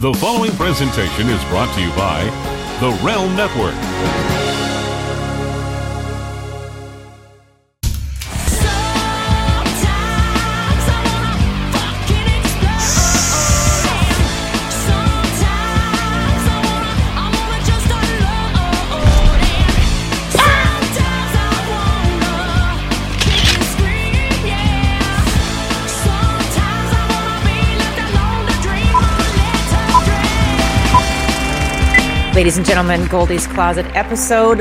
The following presentation is brought to you by the Realm Network. Ladies and gentlemen, Goldie's Closet, episode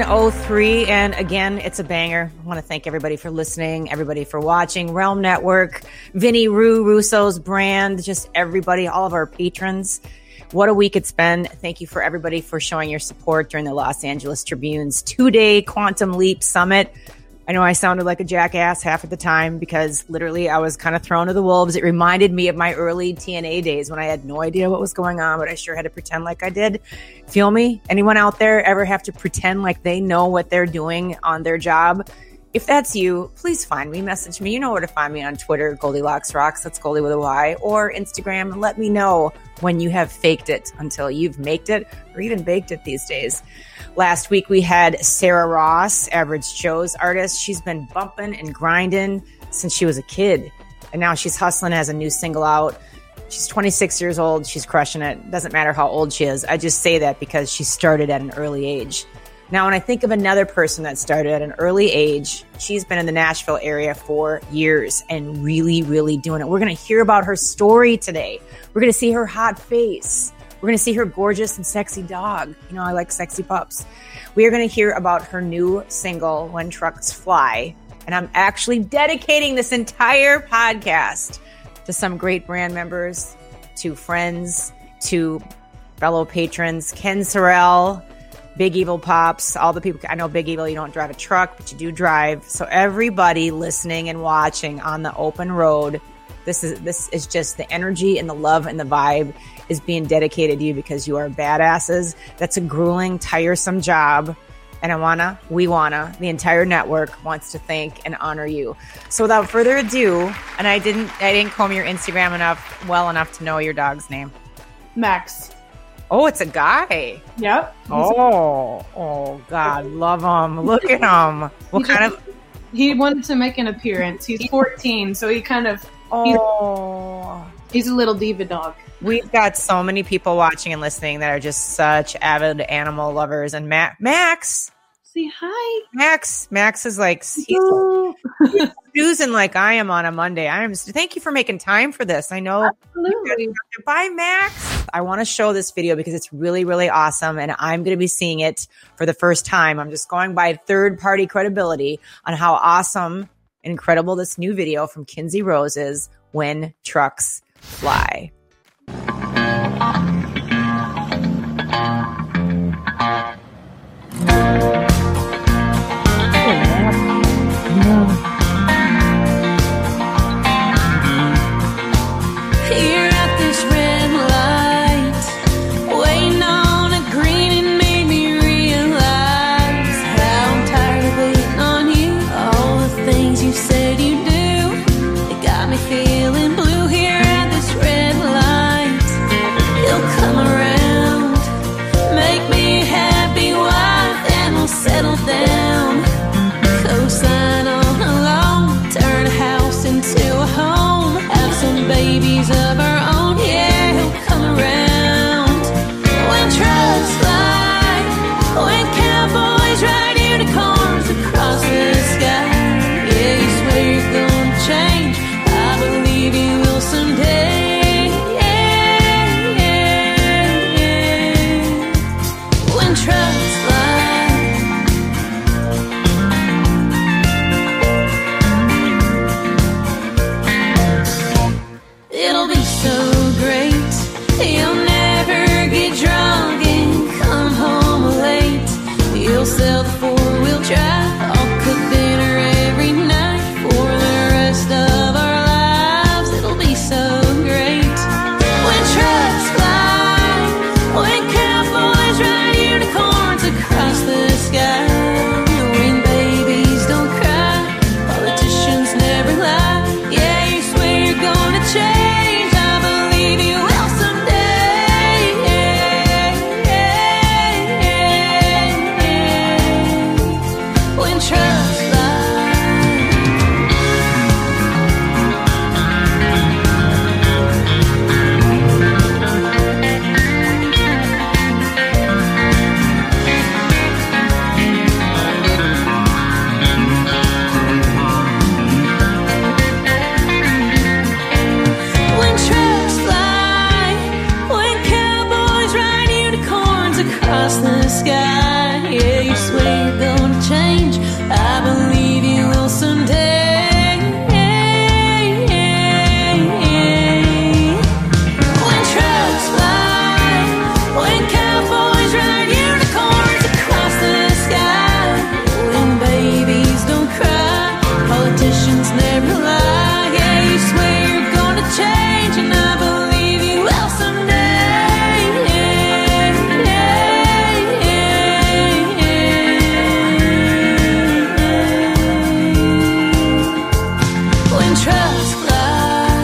103. And again, it's a banger. I want to thank everybody for listening, everybody for watching. Realm Network, Vinny Russo's brand, just everybody, all of our patrons. What a week it's been. Thank you for everybody for showing your support during the Los Angeles Tribune's 2-day Quantum Leap Summit. I know I sounded like a jackass half of the time because literally I was kind of thrown to the wolves. It reminded me of my early TNA days when I had no idea what was going on, but I sure had to pretend like I did. Feel me? Anyone out there ever have to pretend like they know what they're doing on their job? If that's you, please find me, message me. You know where to find me on Twitter, Goldilocks Rocks, that's Goldie with a Y, or Instagram, and let me know when you have faked it until you've maked it or even baked it these days. Last week, we had Sarah Ross, Average Joe's artist. She's been bumping and grinding since she was a kid. And now she's hustling, has a new single out. She's 26 years old. She's crushing it. Doesn't matter how old she is. I just say that because she started at an early age. Now, when I think of another person that started at an early age, she's been in the Nashville area for years and really, really doing it. We're going to hear about her story today. We're going to see her hot face. We're going to see her gorgeous and sexy dog. You know, I like sexy pups. We are going to hear about her new single, When Trucks Fly. And I'm actually dedicating this entire podcast to some great brand members, to friends, to fellow patrons, Ken Sorrell, Big Evil Pops, all the people. I know Big Evil, you don't drive a truck, but you do drive. So everybody listening and watching on the open road, this is just the energy and the love and the vibe is being dedicated to you because you are badasses. That's a grueling, tiresome job. And the entire network wants to thank and honor you. So without further ado, and I didn't comb your Instagram well enough to know your dog's name. Max. Oh, it's a guy. Yep. Oh, God, love him. Look at him. He wanted to make an appearance. He's 14, so he kind of, he's a little diva dog. We've got so many people watching and listening that are just such avid animal lovers. And Max. Say hi. Max is like, he's snoozing like I am on a Monday. Thank you for making time for this. I know. Absolutely. Bye, Max. I want to show this video because it's really, really awesome. And I'm going to be seeing it for the first time. I'm just going by third-party credibility on how awesome and incredible this new video from Kinsey Rose is, When Trucks Fly. Here at this red light, waiting on a green, it made me realize how I'm tired of waiting on you. All the things you said you do, it got me feeling blue. Here at this red light. sky. Yeah, you swear you're gonna change. I believe you will someday. When trucks fly, when cowboys ride unicorns across the sky, when babies don't cry, politicians never lie. Yeah, you swear you're gonna change, and I believe you will someday. When trucks fly.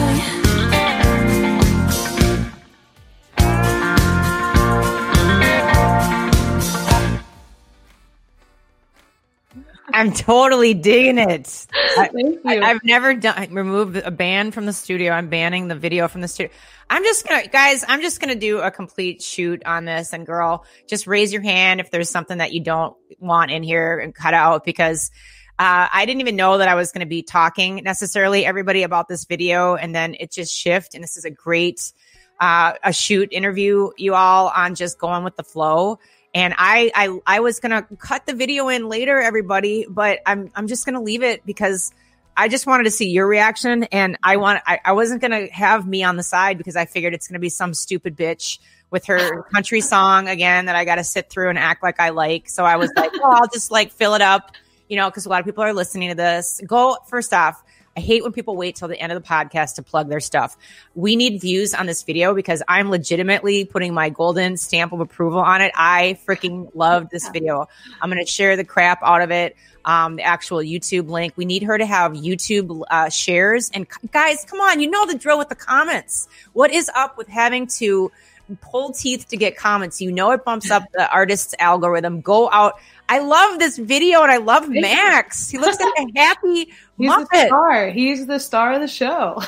I'm totally digging it. Thank you. I've never removed a band from the studio. I'm banning the video from the studio. I'm just gonna do a complete shoot on this. And girl, just raise your hand if there's something that you don't want in here and cut out, because I didn't even know that I was going to be talking necessarily everybody about this video. And then it just shifted. And this is a great a shoot interview, you all, on just going with the flow. And I was going to cut the video in later, everybody, but I'm just going to leave it because I just wanted to see your reaction. And I wasn't going to have me on the side because I figured it's going to be some stupid bitch with her country song again that I got to sit through and act like I like. So I was like, oh, I'll just like fill it up, because a lot of people are listening to this. First off, I hate when people wait till the end of the podcast to plug their stuff. We need views on this video because I'm legitimately putting my golden stamp of approval on it. I freaking loved this video. I'm going to share the crap out of it. The actual YouTube link. We need her to have YouTube shares. And guys, come on, you know the drill with the comments. What is up with having to pull teeth to get comments? You know it bumps up the artist's algorithm. Go out. I love this video and I love Max. He looks like a happy Muppet. The star. He's the star of the show.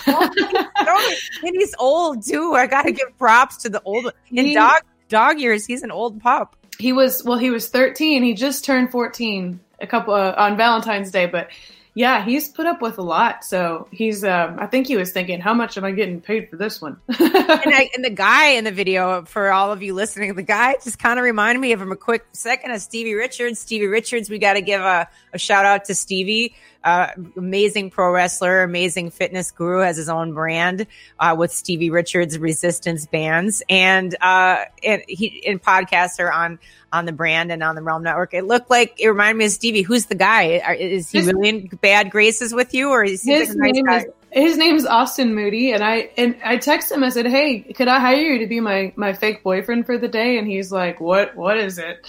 And he's old too. I got to give props to the old. In dog years, he's an old pup. He was 13. He just turned 14 on Valentine's Day, but yeah, he's put up with a lot. So he's, I think he was thinking, how much am I getting paid for this one? and the guy in the video, for all of you listening, the guy just kind of reminded me of him a quick second of Stevie Richards. Stevie Richards, we got to give a shout out to Stevie. Amazing pro wrestler, amazing fitness guru, has his own brand with Stevie Richards Resistance Bands, and podcaster on the brand and on the Realm Network. It reminded me of Stevie. Who's the guy? Is he really in bad graces with you, or is he like a nice guy? His name is Austin Moody, and I texted him. I said, "Hey, could I hire you to be my fake boyfriend for the day?" And he's like, "What is it?"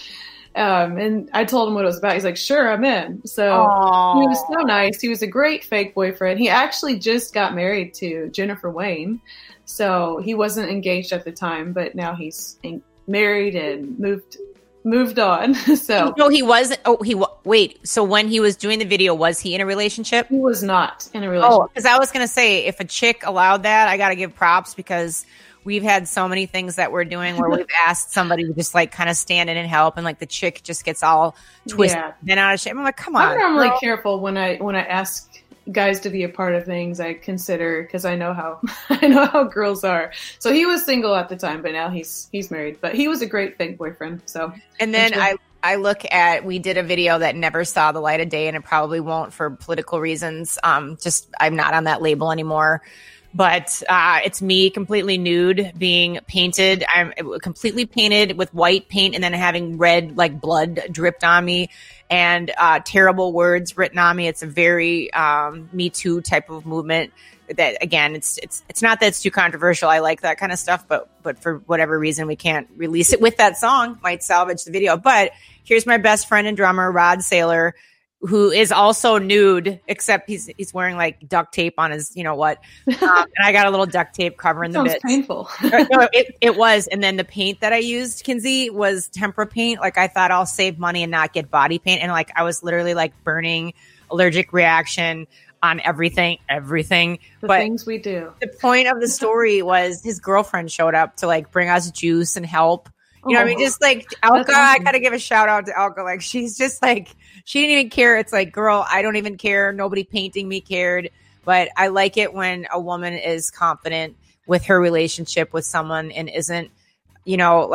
And I told him what it was about. He's like, "Sure, I'm in." So Aww. He was so nice. He was a great fake boyfriend. He actually just got married to Jennifer Wayne, so he wasn't engaged at the time, but now he's married and moved on. So no, he wasn't. Wait. So when he was doing the video, was he in a relationship? He was not in a relationship. Oh, because I was going to say, if a chick allowed that, I got to give props, because we've had so many things that we're doing where we've asked somebody to just like kind of stand in and help, and like the chick just gets all twisted and out of shape. I'm like, come on. I'm normally careful when I ask guys to be a part of things. I consider, because I know how girls are. So he was single at the time, but now he's married. But he was a great fake boyfriend. So and then I look at, we did a video that never saw the light of day, and it probably won't for political reasons. I'm not on that label anymore. But it's me completely nude, being painted. I'm completely painted with white paint, and then having red like blood dripped on me, and terrible words written on me. It's a very Me Too type of movement. That again, it's not that it's too controversial. I like that kind of stuff, but for whatever reason, we can't release it with that song. Might salvage the video. But here's my best friend and drummer, Rod Saylor, who is also nude, except he's wearing like duct tape on his, and I got a little duct tape covering the bits. Painful. No, it was. And then the paint that I used, Kinsey, was tempera paint. Like, I thought I'll save money and not get body paint. And like, I was literally like burning, allergic reaction on everything. But things we do. The point of the story was his girlfriend showed up to like bring us juice and help. You know what I mean? Just like Alka, awesome. I got to give a shout out to Alka. Like, she's just like, she didn't even care. It's like, girl, I don't even care. Nobody painting me cared. But I like it when a woman is confident with her relationship with someone and isn't, like,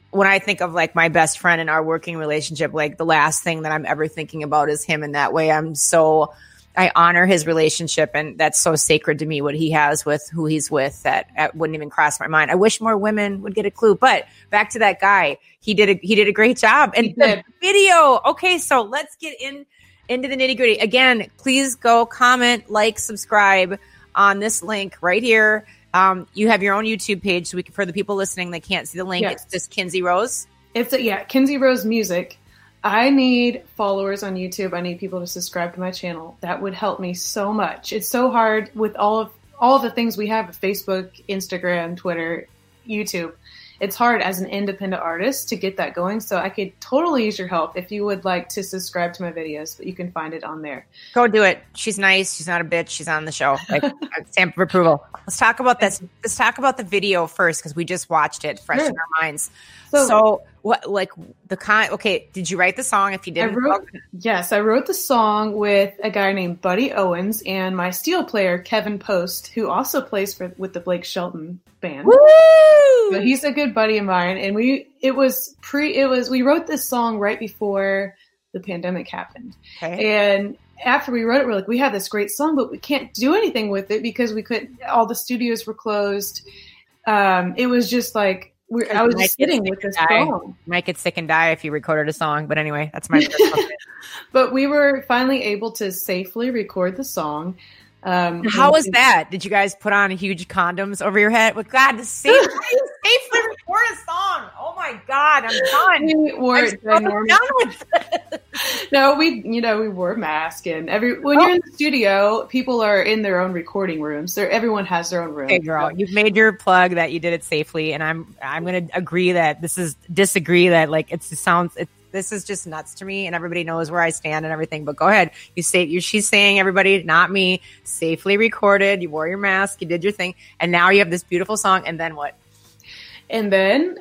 when I think of like my best friend in our working relationship, like the last thing that I'm ever thinking about is him in that way. I honor his relationship, and that's so sacred to me, what he has with who he's with, that wouldn't even cross my mind. I wish more women would get a clue, but back to that guy, he did a great job. And the video. Okay. So let's get into the nitty gritty again. Please go comment, like, subscribe on this link right here. You have your own YouTube page, so for the people listening that can't see the link, It's just Kinsey Rose. It's Kinsey Rose Music. I need followers on YouTube. I need people to subscribe to my channel. That would help me so much. It's so hard with all of the things we have: Facebook, Instagram, Twitter, YouTube. It's hard as an independent artist to get that going. So I could totally use your help if you would like to subscribe to my videos, but you can find it on there. Go do it. She's nice. She's not a bitch. She's on the show. Like, stamp of approval. Let's talk about this. Let's talk about the video first, because we just watched it, fresh in our minds. So what, like okay, did you write the song? If you didn't, I wrote the song with a guy named Buddy Owens and my steel player, Kevin Post, who also plays with the Blake Shelton band. Woo! So he's a good buddy of mine. And we wrote this song right before the pandemic happened. Okay. And after we wrote it, we're like, we have this great song, but we can't do anything with it because all the studios were closed. It was just like, I was just sitting with this song. Might get sick and die if you recorded a song, but anyway, that's my personal opinion. But we were finally able to safely record the song. How was that? Did you guys put on huge condoms over your head? With God, to safely record a song. Oh my God, I'm done. We wore No, we wore a mask, and when you're in the studio, people are in their own recording rooms. Everyone has their own room. Hey, girl, you've made your plug that you did it safely, and I'm going to disagree that like this is just nuts to me, and everybody knows where I stand and everything. But go ahead, she's saying, everybody, not me, safely recorded. You wore your mask, you did your thing, and now you have this beautiful song. And then what? And then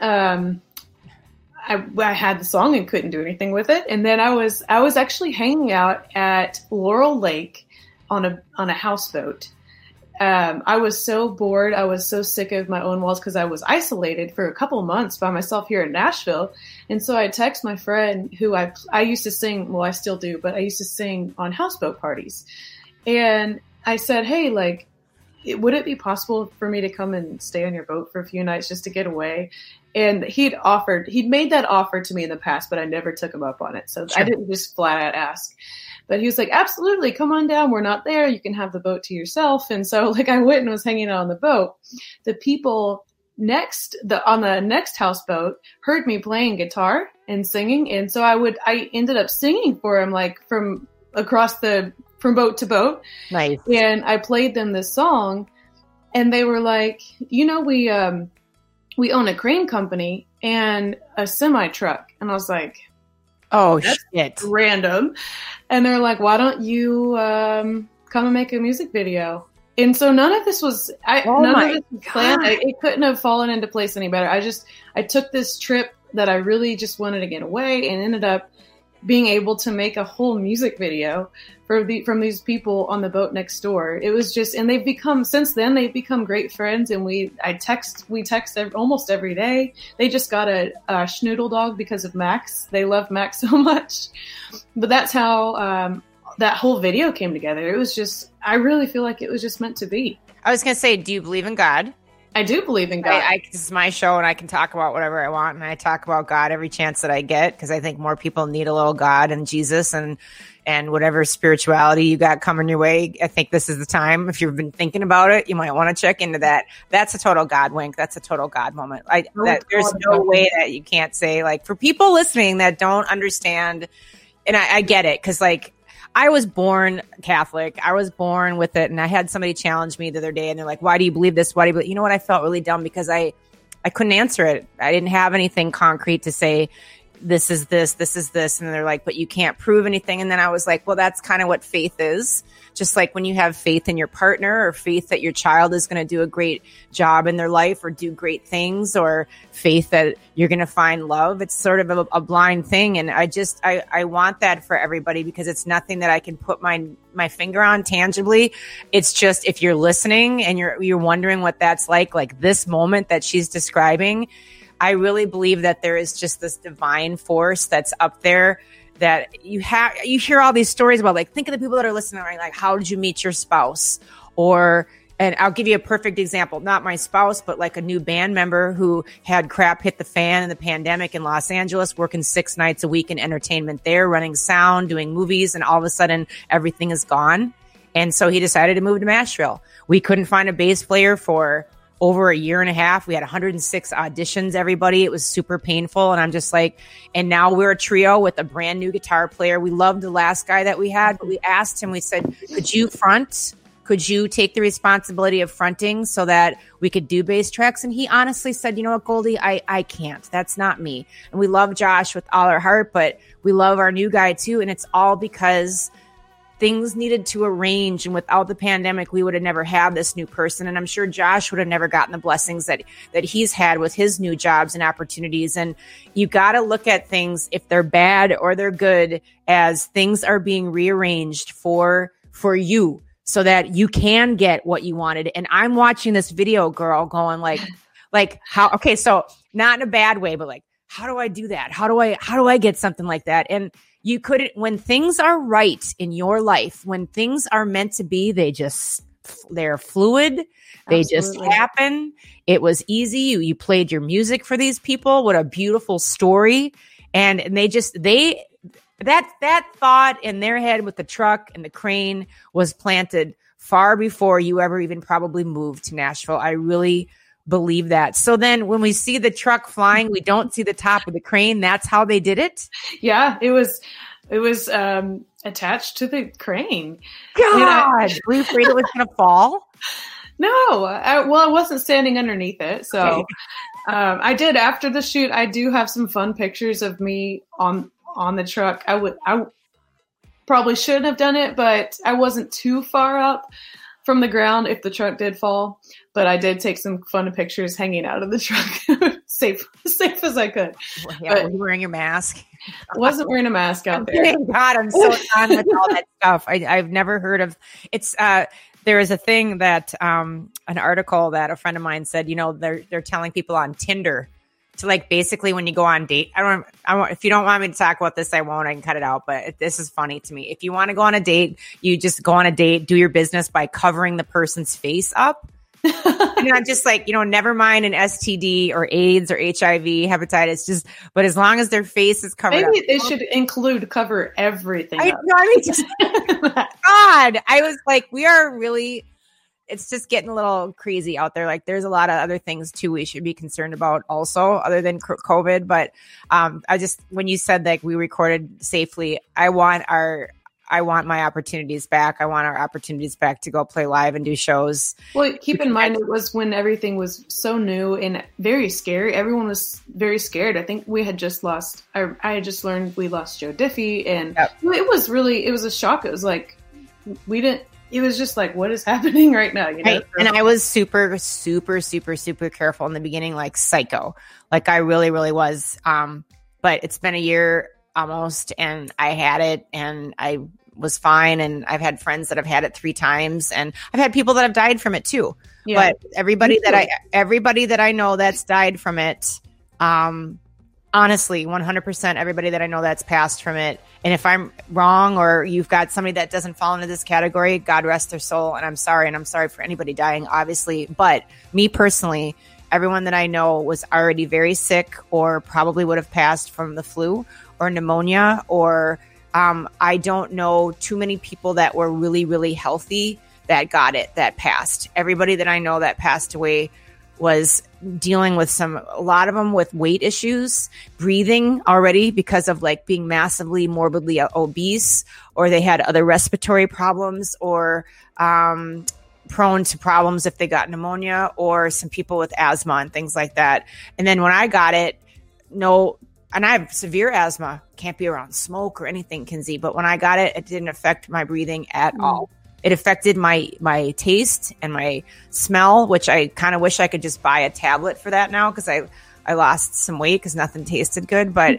I had the song and couldn't do anything with it. And then I was actually hanging out at Laurel Lake on a houseboat. I was so bored. I was so sick of my own walls because I was isolated for a couple of months by myself here in Nashville. And so I text my friend who I used to sing. Well, I still do, but I used to sing on houseboat parties. And I said, hey, like, would it be possible for me to come and stay on your boat for a few nights just to get away? And he'd made that offer to me in the past, but I never took him up on it. So sure. I didn't just flat out ask. But he was like, absolutely, come on down. We're not there. You can have the boat to yourself. And so like I went and was hanging out on the boat. The people on the next houseboat heard me playing guitar and singing. And so I ended up singing for him, like from boat to boat. Nice. And I played them this song, and they were like, we own a crane company and a semi truck. And I was like, oh, that's shit. Random. And they're like, why don't you come and make a music video? And so none of this was planned. It couldn't have fallen into place any better. I took this trip that I really just wanted to get away, and ended up being able to make a whole music video from these people on the boat next door. It was just, and since then they've become great friends, and we text almost every day. They just got a schnoodle dog because of Max. They love Max so much. But that's how that whole video came together. It was just, I really feel like it was just meant to be. I was going to say, do you believe in God? I do believe in God. This is my show, and I can talk about whatever I want, and I talk about God every chance that I get, because I think more people need a little God and Jesus and whatever spirituality you got coming your way. I think this is the time. If you've been thinking about it, you might want to check into that. That's a total God wink. That's a total God moment. There's no way that you can't say, like, for people listening that don't understand, and I get it, because like, I was born Catholic. I was born with it. And I had somebody challenge me the other day, and they're like, why do you believe this? Why do you believe? You know what? I felt really dumb because I couldn't answer it. I didn't have anything concrete to say, this is this, this is this. And they're like, but you can't prove anything. And then I was like, well, that's kind of what faith is. Just like when you have faith in your partner, or faith that your child is going to do a great job in their life or do great things, or faith that you're going to find love. It's sort of a blind thing. And I want that for everybody, because it's nothing that I can put my finger on tangibly. It's just, if you're listening and you're wondering what that's like this moment that she's describing, I really believe that there is just this divine force that's up there that you hear all these stories about, like, think of the people that are listening, right? Like, how did you meet your spouse? And I'll give you a perfect example, not my spouse, but like a new band member who had crap hit the fan in the pandemic in Los Angeles, working 6 nights a week in entertainment there, running sound, doing movies, and all of a sudden everything is gone. And so he decided to move to Nashville. We couldn't find a bass player for over a year and a half. We had 106 auditions, everybody. It was super painful. And I'm just like, and now we're a trio with a brand new guitar player. We loved the last guy that we had, but we asked him, we said, could you front? Could you take the responsibility of fronting so that we could do bass tracks? And he honestly said, you know what, Goldie, I can't. That's not me. And we love Josh with all our heart, but we love our new guy too. And it's all because things needed to arrange. And without the pandemic, we would have never had this new person. And I'm sure Josh would have never gotten the blessings that he's had with his new jobs and opportunities. And you got to look at things, if they're bad or they're good, as things are being rearranged for you, so that you can get what you wanted. And I'm watching this video, girl, going like how, okay, so not in a bad way, but like, how do I do that? How do I get something like that? And you couldn't, when things are right in your life, when things are meant to be, they're fluid. They just happen. It was easy. You played your music for these people. What a beautiful story. And that thought in their head with the truck and the crane was planted far before you ever even probably moved to Nashville. I really believe that. So then when we see the truck flying, we don't see the top of the crane. That's how they did it? Yeah, it was attached to the crane. God, were you afraid it was going to fall? No, I wasn't standing underneath it. So Okay. I did, after the shoot, I do have some fun pictures of me on the truck. I probably shouldn't have done it, but I wasn't too far up from the ground if the truck did fall. But I did take some fun pictures hanging out of the truck, safe as I could. Yeah, But were you wearing your mask? I wasn't wearing a mask out there. Thank God, I'm so done with all that stuff. I've never heard of it's. There is a thing that an article that a friend of mine said. You know, they're telling people on Tinder to, like, basically when you go on date. I don't. If you don't want me to talk about this, I won't. I can cut it out. But this is funny to me. If you want to go on a date, you just go on a date, do your business by covering the person's face up. And I'm just like, never mind an STD or AIDS or HIV, hepatitis, but as long as their face is covered Maybe up. they should cover everything up. God, I was like, it's just getting a little crazy out there. Like, there's a lot of other things too we should be concerned about also, other than COVID. But when you said like we recorded safely, I want my opportunities back. I want our opportunities back to go play live and do shows. Well, keep in mind, it was when everything was so new and very scary. Everyone was very scared. I think we had just lost, I had just learned we lost Joe Diffie. And it was a shock. It was like, it was just like, what is happening right now? Right. And I was super, super, super, super careful in the beginning, like psycho. Like I really, really was. But it's been a year almost, and I had it and I was fine. And I've had friends that have had it 3 times, and I've had people that have died from it too. Yeah. But everybody that I know that's died from it, honestly, 100% everybody that I know that's passed from it. And if I'm wrong, or you've got somebody that doesn't fall into this category, God rest their soul. And I'm sorry for anybody dying, obviously. But me personally, everyone that I know was already very sick, or probably would have passed from the flu or pneumonia, or I don't know too many people that were really, really healthy that got it, that passed. Everybody that I know that passed away was dealing with a lot of them with weight issues, breathing already because of like being massively morbidly obese, or they had other respiratory problems, or prone to problems if they got pneumonia, or some people with asthma and things like that. And then when I got it, and I have severe asthma, can't be around smoke or anything, Kinsey. But when I got it, it didn't affect my breathing at all. It affected my taste and my smell, which I kind of wish I could just buy a tablet for that now, because I lost some weight because nothing tasted good. But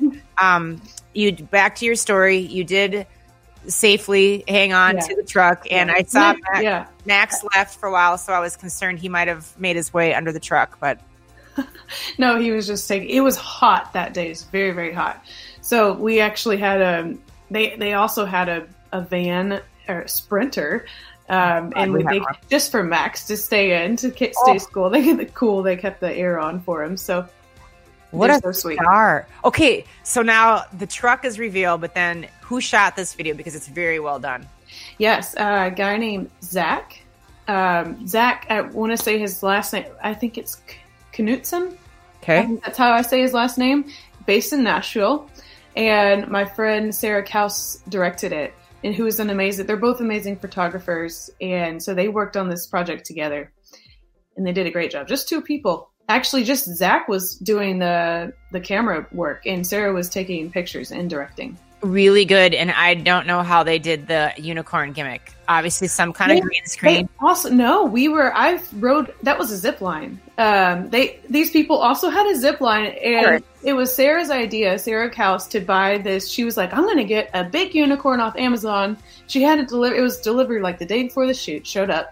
back to your story, you did safely hang on to the truck, and I saw Max left for a while, so I was concerned he might have made his way under the truck, but No, he was just taking. It was hot that day. It's very, very hot. So we actually had They also had a van or a Sprinter, and they just for Max to stay in to stay cool. They get the cool. They kept the air on for him. So what a so sweet. star. Okay, so now the truck is revealed, but then who shot this video because it's very well done? Yes, a guy named Zach. Zach, I want to say his last name. I think it's Knutson. Okay, that's how I say his last name. Based in Nashville, and my friend Sarah Kaus directed it, and who is an amazing. They're both amazing photographers, and so they worked on this project together, and they did a great job. Just two people. Actually, just Zach was doing the camera work, and Sarah was taking pictures and directing. Really good, and I don't know how they did the unicorn gimmick. Obviously, some kind of green screen. Also, no, I rode. That was a zip line. These people also had a zip line, and it was Sarah's idea, Sarah Kaus, to buy this. She was like, "I'm going to get a big unicorn off Amazon." She had it delivered. It was delivered like the day before the shoot. Showed up,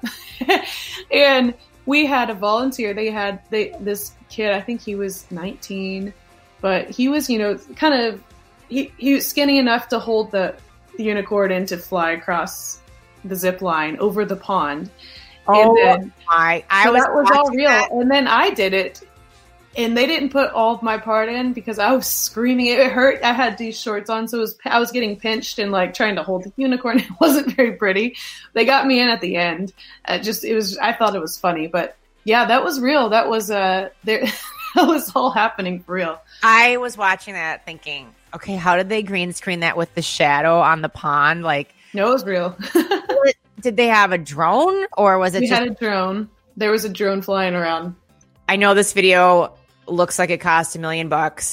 and we had a volunteer. This kid. I think he was 19, but he was, kind of. He was skinny enough to hold the unicorn and to fly across the zip line over the pond. Oh, and then, that was all real. That. And then I did it, and they didn't put all of my part in because I was screaming. It hurt. I had these shorts on, so I was getting pinched and like trying to hold the unicorn. It wasn't very pretty. They got me in at the end. I thought it was funny, but yeah, that was real. That was that was all happening for real. I was watching that thinking, okay, how did they green screen that with the shadow on the pond? Like, no, it was real. Did they have a drone, or was it we had a drone? There was a drone flying around. I know this video looks like it cost $1 million,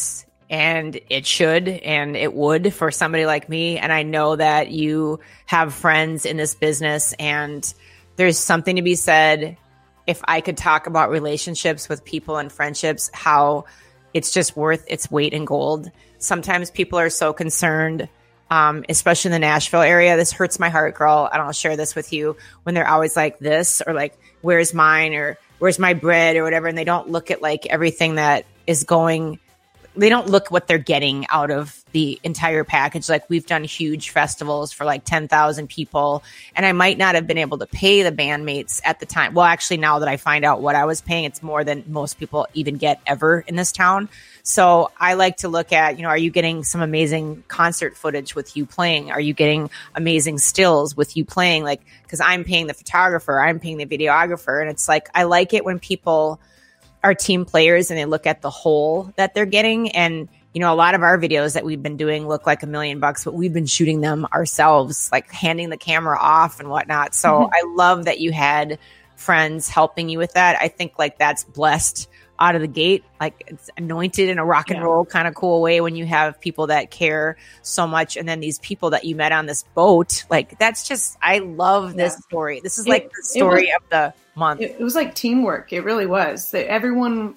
and it should, and it would for somebody like me. And I know that you have friends in this business, and there's something to be said. If I could talk about relationships with people and friendships, how it's just worth its weight in gold. Sometimes people are so concerned, especially in the Nashville area. This hurts my heart, girl. And I'll share this with you when they're always like this, or like, where's mine, or where's my bread, or whatever. And they don't look at like everything that is going. They don't look what they're getting out of the entire package. Like, we've done huge festivals for like 10,000 people, and I might not have been able to pay the bandmates at the time. Well, actually, now that I find out what I was paying, it's more than most people even get ever in this town. So I like to look at, are you getting some amazing concert footage with you playing? Are you getting amazing stills with you playing? Like, because I'm paying the photographer, I'm paying the videographer. And it's like, I like it when people are team players and they look at the whole that they're getting. And, a lot of our videos that we've been doing look like $1 million, but we've been shooting them ourselves, like handing the camera off and whatnot. So I love that you had friends helping you with that. I think like that's blessed out of the gate. Like, it's anointed in a rock and roll kind of cool way when you have people that care so much. And then these people that you met on this boat, like, that's just, I love this story. This is like the story of the month. It was like teamwork. It really was. That everyone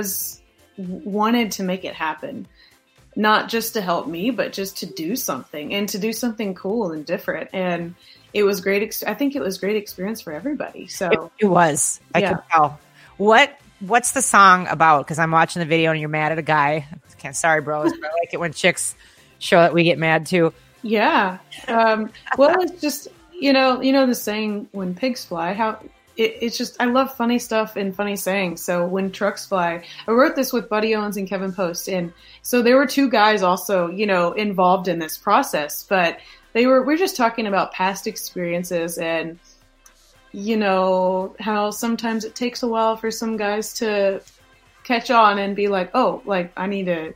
wanted to make it happen. Not just to help me, but just to do something, and to do something cool and different. And it was great. I think it was great experience for everybody. So it was. I could tell. What's the song about? Because I'm watching the video and you're mad at a guy. Sorry, bros. But I like it when chicks show that we get mad too. Yeah. Well, it's just, the saying, when pigs fly, it's just, I love funny stuff and funny sayings. So when trucks fly, I wrote this with Buddy Owens and Kevin Post. And so there were two guys also, involved in this process, but we're just talking about past experiences and, how sometimes it takes a while for some guys to catch on and be like, oh, like I need to,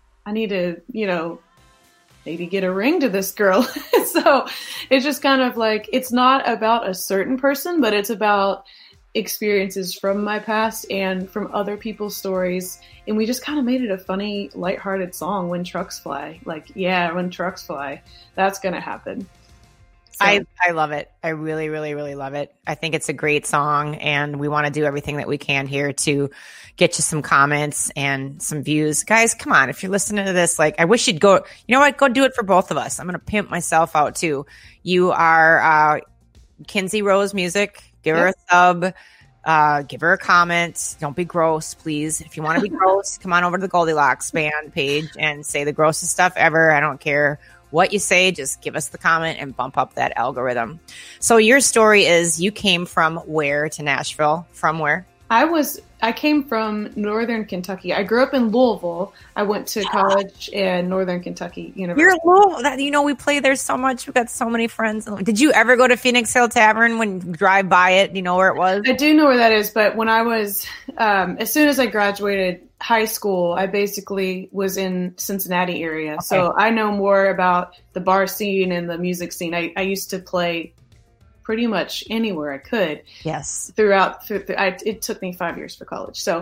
maybe get a ring to this girl. So it's just kind of like, it's not about a certain person, but it's about experiences from my past and from other people's stories. And we just kind of made it a funny, lighthearted song, When Trucks Fly. Like, yeah, when trucks fly, that's going to happen. So. I love it. I really, really, really love it. I think it's a great song, and we want to do everything that we can here to get you some comments and some views. Guys, come on. If you're listening to this, like, I wish you'd go, go do it for both of us. I'm going to pimp myself out too. You are Kinsey Rose Music. Give her a sub. Give her a comment. Don't be gross, please. If you want to be gross, come on over to the Goldilocks band page and say the grossest stuff ever. I don't care what you say. Just give us the comment and bump up that algorithm. So your story is you came from where to Nashville? From where? I came from Northern Kentucky. I grew up in Louisville. I went to college in Northern Kentucky University. You're Louisville. We play there so much. We've got so many friends. Did you ever go to Phoenix Hill Tavern when you drive by it? Do you know where it was? I do know where that is, but when I was, as soon as I graduated high school, I basically was in Cincinnati area. Okay. So I know more about the bar scene and the music scene. I used to play pretty much anywhere I could. Yes. It took me 5 years for college. So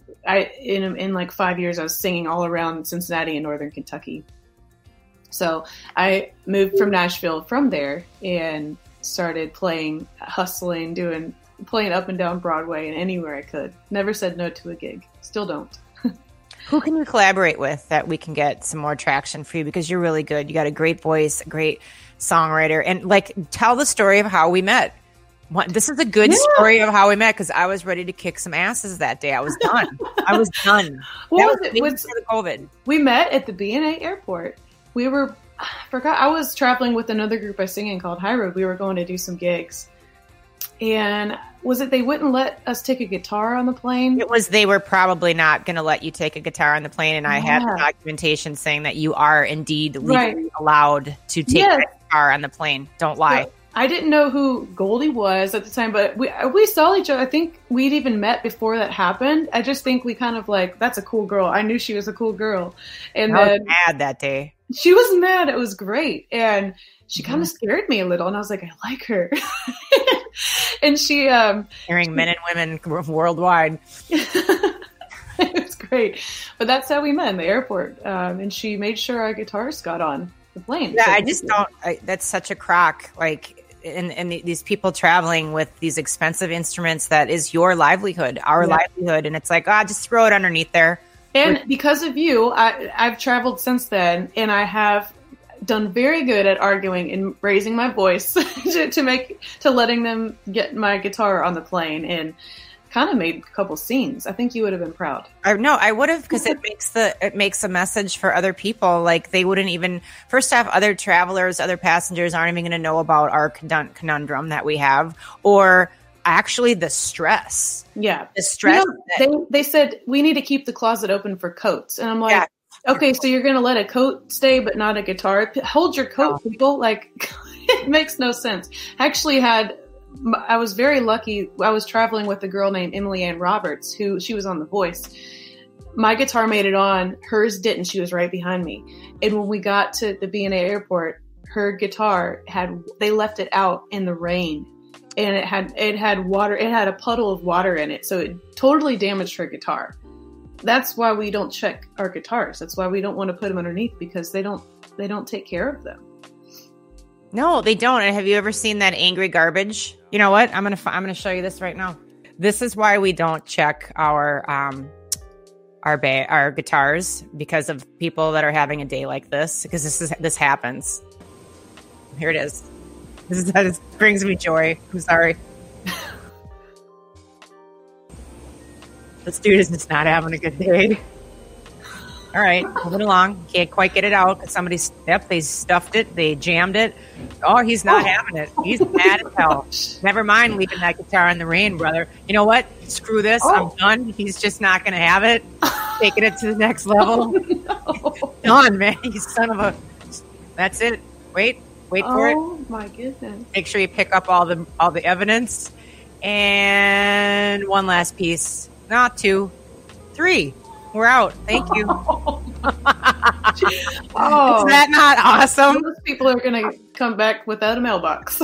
in like 5 years, I was singing all around Cincinnati and Northern Kentucky. So I moved from Nashville from there and started hustling, playing up and down Broadway and anywhere I could. Never said no to a gig. Still don't. Who can you collaborate with that we can get some more traction for you? Because you're really good. You got a great voice, a great songwriter, and tell the story of how we met. This is a good story of how we met, because I was ready to kick some asses that day. I was done. What was it? Before the COVID. We met at the B&A airport. I forgot. I was traveling with another group I sing in called High Road. We were going to do some gigs. And was it they wouldn't let us take a guitar on the plane? It was they were probably not going to let you take a guitar on the plane, and I had the documentation saying that you are indeed legally allowed to take a guitar on the plane. Don't lie. So I didn't know who Goldie was at the time, but we saw each other. I think we'd even met before that happened. I just think we kind of that's a cool girl. I knew she was a cool girl. And I was mad that day. She was mad. It was great. And she kind of scared me a little, and I was like, I like her. And she hearing men and women worldwide. It's great. But that's how we met in the airport. And she made sure our guitars got on the plane. Yeah, so I just don't. That's such a crock. And these people traveling with these expensive instruments, that is your livelihood, our livelihood. And it's just throw it underneath there. And because of you, I've traveled since then, and I have done very good at arguing and raising my voice to letting them get my guitar on the plane, and kind of made a couple scenes. I think you would have been proud. I would have, because it makes a message for other people. They wouldn't even, first off, other travelers, other passengers aren't even going to know about our conundrum that we have, or actually the stress. Yeah. The stress. They said we need to keep the closet open for coats. And I'm like, okay, so you're going to let a coat stay, but not a guitar? Hold your coat, people. It makes no sense. I was very lucky. I was traveling with a girl named Emily Ann Roberts, she was on The Voice. My guitar made it on. Hers didn't. She was right behind me. And when we got to the B&A airport, her guitar they left it out in the rain. And it had water. It had a puddle of water in it. So it totally damaged her guitar. That's why we don't check our guitars. That's why we don't want to put them underneath, because they don't take care of them. No, they don't. And have you ever seen that Angry Garbage? You know what? I'm gonna show you this right now. This is why we don't check our guitars, because of people that are having a day like this. Because this happens. Here it is. This brings me joy. I'm sorry. This dude is just not having a good day. All right, moving along. Can't quite get it out because they stuffed it. They jammed it. Oh, he's not having it. He's mad as hell. Never mind leaving that guitar in the rain, brother. You know what? Screw this. I'm done. He's just not going to have it. Taking it to the next level. No. Done, man. You son of a... That's it. Wait for it. Oh, my goodness. Make sure you pick up all the evidence. And one last piece. Not 2, 3. We're out. Thank you. Is that not awesome? Those people are going to come back without a mailbox.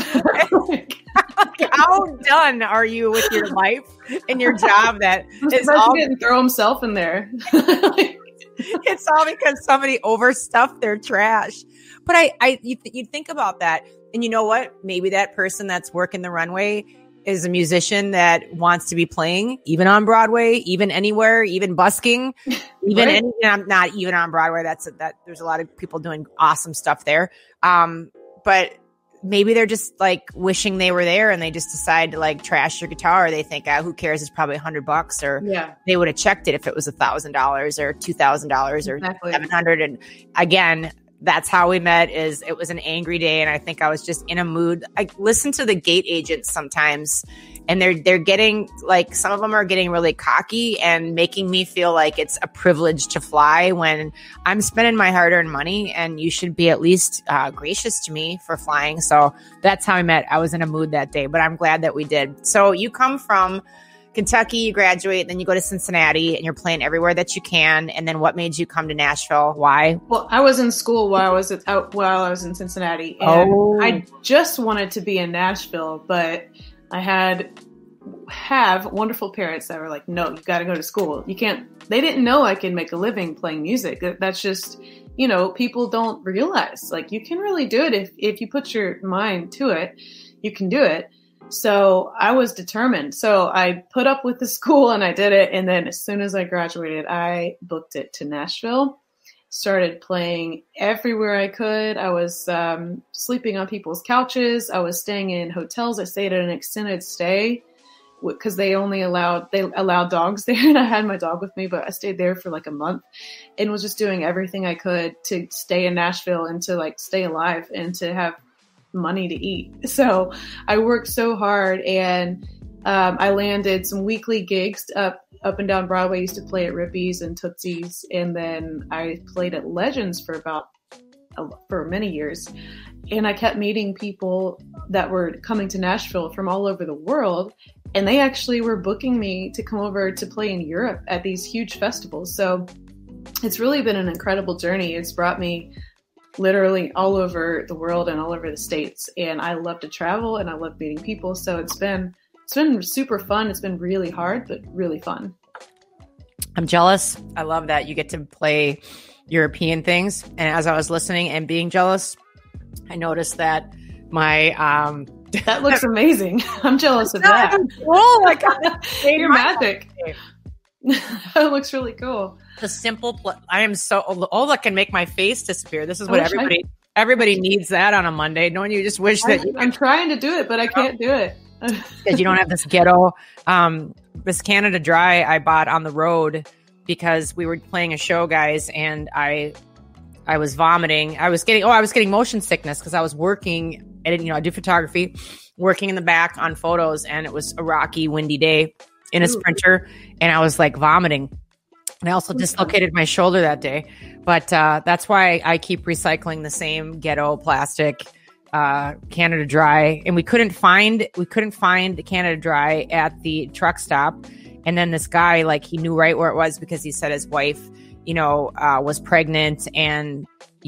How done are you with your life and your job that is all... didn't throw himself in there. It's all because somebody overstuffed their trash. But you think about that, and you know what? Maybe that person that's working the runway is a musician that wants to be playing, even on Broadway, even anywhere, even busking, even not even on Broadway. That there's a lot of people doing awesome stuff there. But maybe they're just like wishing they were there and they just decide to like trash your guitar. Or they think, who cares? It's probably $100, or they would have checked it if it was $1,000 or $2,000 or $700. And again, that's how we met. It was an angry day, and I think I was just in a mood. I listen to the gate agents sometimes, and they're getting like, some of them are getting really cocky and making me feel like it's a privilege to fly when I'm spending my hard-earned money, and you should be at least gracious to me for flying. So that's how I met. I was in a mood that day, but I'm glad that we did. So you come from Kentucky, you graduate, then you go to Cincinnati, and you're playing everywhere that you can. And then what made you come to Nashville? Why? Well, I was in school while I was in Cincinnati, and I just wanted to be in Nashville, but I have wonderful parents that were like, no, you got to go to school. You can't. They didn't know I could make a living playing music. That's just, people don't realize, like, you can really do it if you put your mind to it. You can do it. So I was determined. So I put up with the school and I did it. And then as soon as I graduated, I booked it to Nashville, started playing everywhere I could. I was sleeping on people's couches. I was staying in hotels. I stayed at an extended stay because they allowed dogs there. And I had my dog with me, but I stayed there for like a month and was just doing everything I could to stay in Nashville and to like stay alive and to have money to eat. So I worked so hard, and I landed some weekly gigs up and down Broadway. I used to play at Rippy's and Tootsie's, and then I played at Legends for many years. And I kept meeting people that were coming to Nashville from all over the world, and they actually were booking me to come over to play in Europe at these huge festivals. So it's really been an incredible journey. It's brought me literally all over the world and all over the States. And I love to travel and I love meeting people. So it's been super fun. It's been really hard, but really fun. I'm jealous. I love that you get to play European things. And as I was listening and being jealous, I noticed that my, that looks amazing. I'm jealous of that. Oh my God. You're magic. That looks really cool. The simple, I am so, that can make my face disappear. This is what everybody needs that on a Monday. Don't you just wish that I'm trying to do it, but I can't do it. Because you don't have this ghetto, this Canada Dry I bought on the road because we were playing a show, guys, and I was vomiting. I was getting motion sickness because I was working and I do photography, working in the back on photos, and it was a rocky, windy day in a Sprinter, and I was like vomiting. And I also dislocated my shoulder that day. But that's why I keep recycling the same ghetto plastic Canada Dry. And we couldn't find the Canada Dry at the truck stop. And then this guy, like, he knew right where it was because he said his wife, was pregnant, and,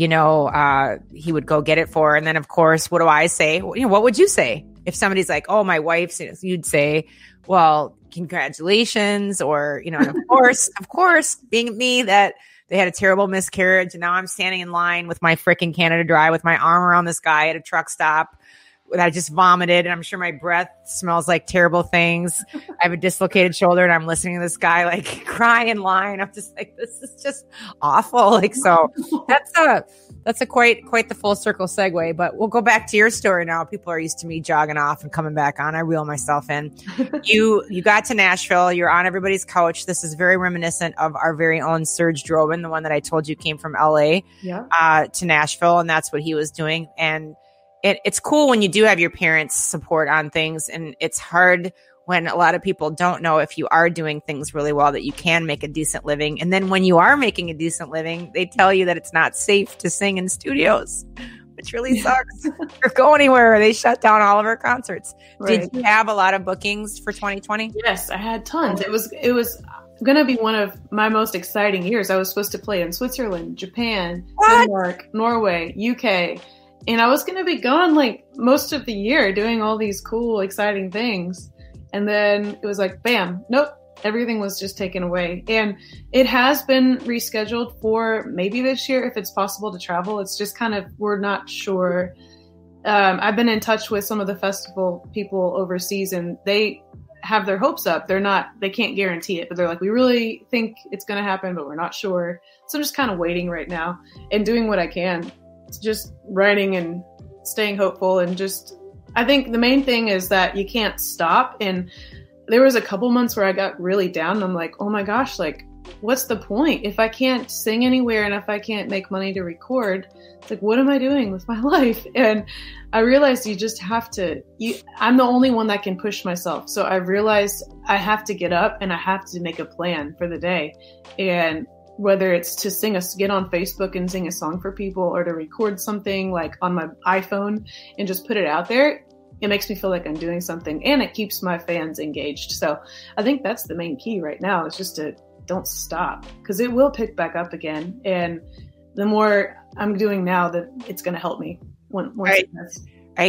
he would go get it for her. And then, of course, what do I say? What would you say if somebody's like, oh, my wife's? You'd say, well, congratulations, or, of course, being me, that they had a terrible miscarriage, and now I'm standing in line with my freaking Canada Dry with my arm around this guy at a truck stop that I just vomited, and I'm sure my breath smells like terrible things. I have a dislocated shoulder, and I'm listening to this guy like cry in line. I'm just like, this is just awful. Like, so that's a quite the full circle segue, but we'll go back to your story now. People are used to me jogging off and coming back on. I reel myself in. You got to Nashville. You're on everybody's couch. This is very reminiscent of our very own Serge Drobin, the one that I told you came from LA to Nashville. And that's what he was doing. And it's cool when you do have your parents' support on things. And it's hard when a lot of people don't know if you are doing things really well that you can make a decent living. And then when you are making a decent living, they tell you that it's not safe to sing in studios, which really sucks. Or go anywhere. They shut down all of our concerts. Right. Did you have a lot of bookings for 2020? Yes, I had tons. It was going to be one of my most exciting years. I was supposed to play in Switzerland, Japan, Denmark, Norway, UK. And I was going to be gone like most of the year doing all these cool, exciting things. And then it was like, bam, nope, everything was just taken away. And it has been rescheduled for maybe this year if it's possible to travel. It's just kind of, we're not sure. I've been in touch with some of the festival people overseas, and they have their hopes up. They can't guarantee it, but they're like, we really think it's going to happen, but we're not sure. So I'm just kind of waiting right now and doing what I can. It's just writing and staying hopeful and just, I think the main thing is that you can't stop. And there was a couple months where I got really down and I'm like, oh my gosh, like, what's the point? If I can't sing anywhere and if I can't make money to record, it's like, what am I doing with my life? And I realized you just have to, I'm the only one that can push myself. So I realized I have to get up and I have to make a plan for the day. And whether it's to get on Facebook and sing a song for people or to record something like on my iPhone and just put it out there, it makes me feel like I'm doing something and it keeps my fans engaged. So I think that's the main key right now, is just to don't stop, because it will pick back up again. And the more I'm doing now, that it's going to help me. I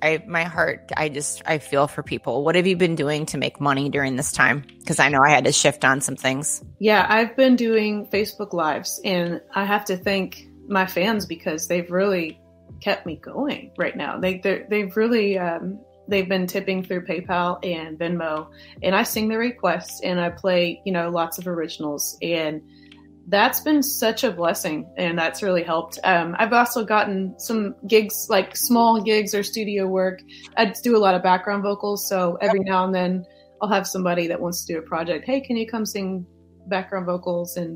feel for people. What have you been doing to make money during this time? Because I know I had to shift on some things. Yeah, I've been doing Facebook Lives, and I have to thank my fans because they've really kept me going right now. They've really they've been tipping through PayPal and Venmo, and I sing their requests and I play, lots of originals, and that's been such a blessing, and that's really helped. I've also gotten some gigs, like small gigs or studio work. I do a lot of background vocals, so every now and then I'll have somebody that wants to do a project. Hey, can you come sing background vocals? And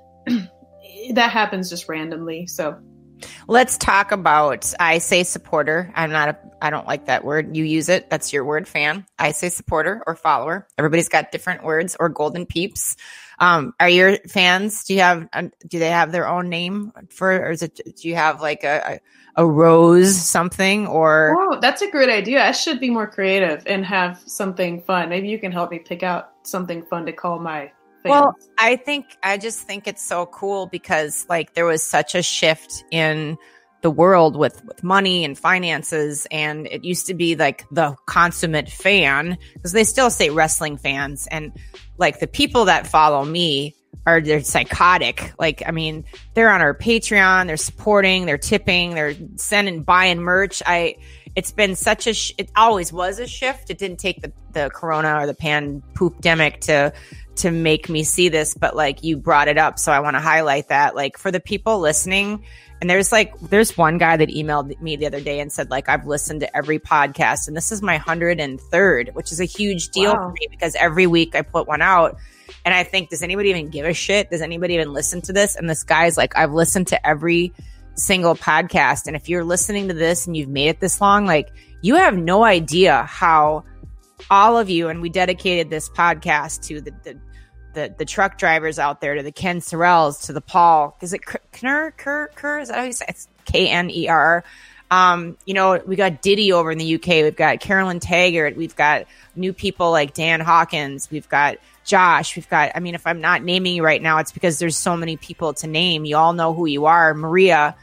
that happens just randomly. So let's talk about I say supporter. I don't like that word. You use it. That's your word, fan. I say supporter or follower. Everybody's got different words, or golden peeps. Are your fans, do they have their own name or do you have like a rose something or? Oh, that's a great idea. I should be more creative and have something fun. Maybe you can help me pick out something fun to call my fans. Well, I just think it's so cool because like there was such a shift in the world with money and finances, and it used to be like the consummate fan, because they still say wrestling fans, and like the people that follow me they're psychotic. Like, I mean, they're on our Patreon, they're supporting, they're tipping, they're buying merch. It's been such it always was a shift. It didn't take the corona or the pandemic to make me see this, but like you brought it up. So I want to highlight that, like, for the people listening. And there's one guy that emailed me the other day and said, like, I've listened to every podcast and this is my 103rd, which is a huge deal for me because every week I put one out. And I think, does anybody even give a shit? Does anybody even listen to this? And this guy's like, I've listened to every single podcast. And if you're listening to this and you've made it this long, like, you have no idea how all of you, and we dedicated this podcast to the truck drivers out there, to the Ken Sorrells, to the Paul, is it Kner? Is that how you say it? It's Kner. We got Diddy over in the UK. We've got Carolyn Taggart. We've got new people like Dan Hawkins. We've got Josh. We've got, if I'm not naming you right now, it's because there's so many people to name. You all know who you are. Maria.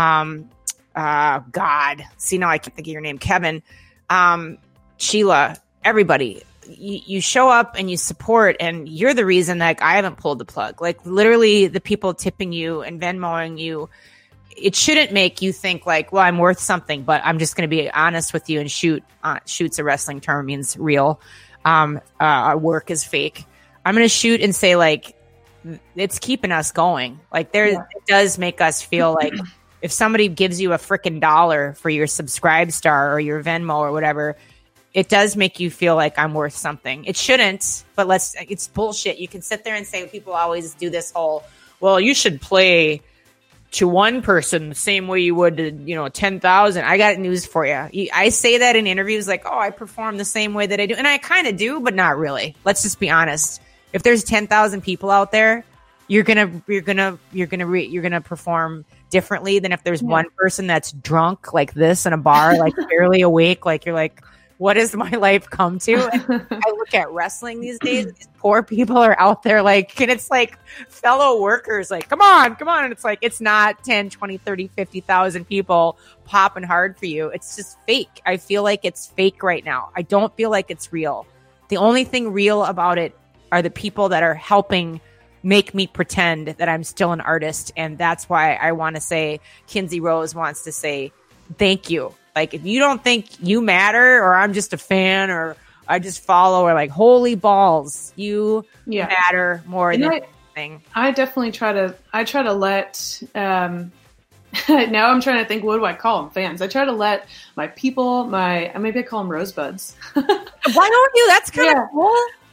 God. See, now I can't think of your name. Kevin. Sheila. Everybody. You show up and you support, and you're the reason that I haven't pulled the plug. Like, literally the people tipping you and Venmoing you, it shouldn't make you think like, well, I'm worth something, but I'm just going to be honest with you and shoot's a wrestling term, means real. Work is fake. I'm going to shoot and say, like, it's keeping us going. Like, it does make us feel like if somebody gives you a freaking $1 for your Subscribe Star or your Venmo or whatever, it does make you feel like I'm worth something. It shouldn't, but it's bullshit. You can sit there and say, people always do this whole, well, you should play to one person the same way you would to, 10,000. I got news for you. I say that in interviews, like, oh, I perform the same way that I do. And I kind of do, but not really. Let's just be honest. If there's 10,000 people out there, you're going to perform differently than if there's one person that's drunk like this in a bar, like barely awake. Like, you're like, what has my life come to? And I look at wrestling these days. These poor people are out there, like, and it's like fellow workers, like, come on. And it's like, it's not 10, 20, 30, 50,000 people popping hard for you. It's just fake. I feel like it's fake right now. I don't feel like it's real. The only thing real about it are the people that are helping make me pretend that I'm still an artist. And that's why I want to say, Kinsey Rose wants to say, thank you. Like, if you don't think you matter, or I'm just a fan, or I just follow, or like, holy balls, you matter more than anything. I definitely try to let now I'm trying to think, what do I call them? Fans. I try to let my people, maybe I call them rosebuds. Why don't you? That's kind of cool.